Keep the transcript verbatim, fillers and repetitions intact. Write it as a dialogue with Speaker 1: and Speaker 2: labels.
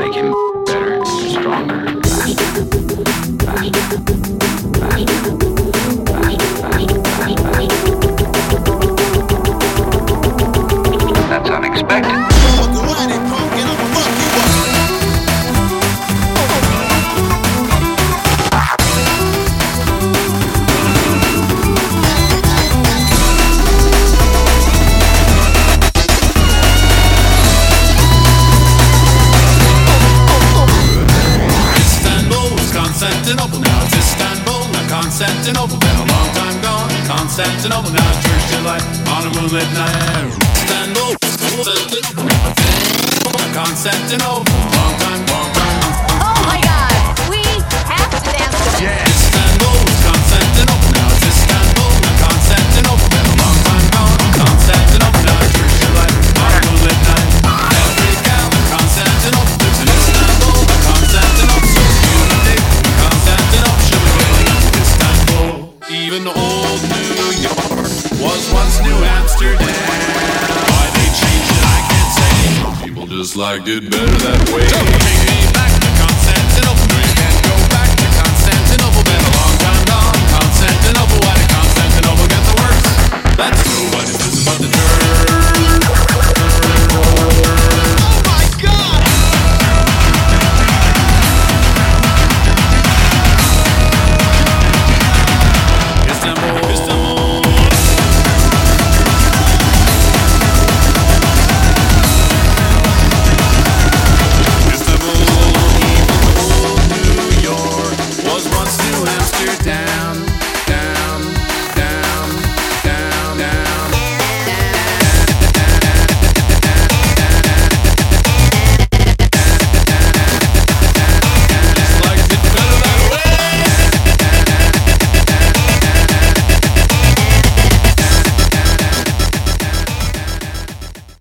Speaker 1: make him better, stronger, faster, faster, faster, faster, faster, faster, faster. That's unexpected.
Speaker 2: Constantinople, now it's Istanbul, not Constantinople, been a long time gone. Constantinople, now it's church delight on a moonlit night. Istanbul, Constantinople, long time, long time.
Speaker 3: Oh my God, we have to dance.
Speaker 2: Yeah, Istanbul, Constantinople, now it's Istanbul, not Constantinople, been a long time gone. Constantinople, now it's church delight on a moonlit night. Every gal in Constantinople lives in Istanbul, not Constantinople, so beautiful. Even old New York was once New Amsterdam. Why they changed it, I can't say. People just liked it better that way.